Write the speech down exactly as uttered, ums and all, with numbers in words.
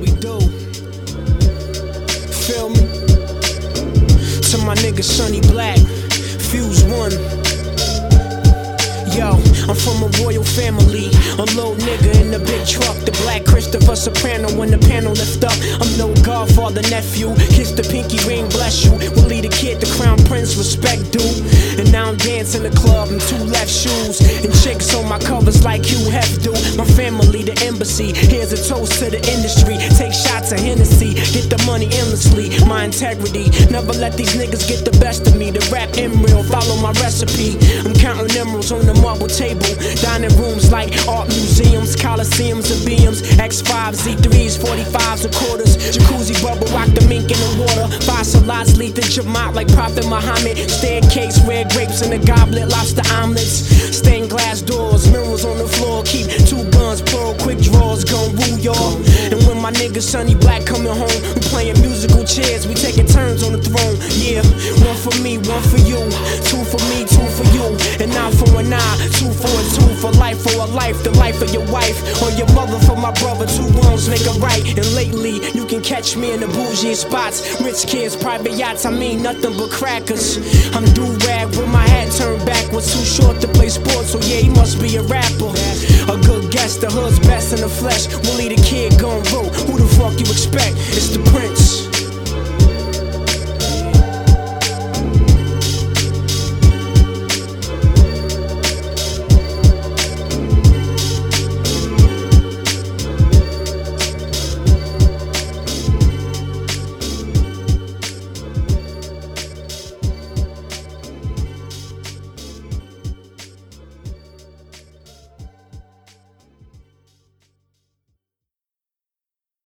we do. Feel me? To my nigga Sonny Black, Fuse One. Yo, I'm from a royal family. A little nigga in the big truck, the black Christopher Soprano when the panel lift up. I'm no godfather, nephew. Kiss the pinky ring, bless you. Willie the kid, the crown prince, respect due. And now I'm dancing the club in two left shoes. And chicks on my covers like Hugh Hef do. My family, the embassy. Here's a toast to the industry. Take shots of Hennessy, get the money endlessly. My integrity, never let these niggas get the best of me. The rap M-real, follow my recipe. I'm counting emeralds on the marble table. Dining rooms like art museums, coliseums and B Ms. X fives, Z threes, forty-fives and quarters. Jacuzzi bubble, rock the mink in the water. Five salads, lead the Jamaat like Prophet Muhammad. Staircase, red grapes in a goblet, lobster omelets. Stained glass doors, mirrors on the floor. Keep two guns, plural, quick draws, gon' rule y'all. And when my nigga Sonny Black coming home, we playing musical chairs, we taking turns on the throne. Yeah, one for me, one for you. Two for me, two for you. And now for an eye, two for a two, for life, for a life. The life of your wife, or your mother for my brother. Two wrongs make a right. And lately, you can catch me in the bougie spots. Rich kids, private yachts, I mean nothing but crackers. I'm do-rag with my hat turned backwards. Too short to play sports, so yeah, he must be a rapper. A good guess, the hood's best in the flesh. Willie the kid gon' roll. Who the fuck you expect? It's the Prince.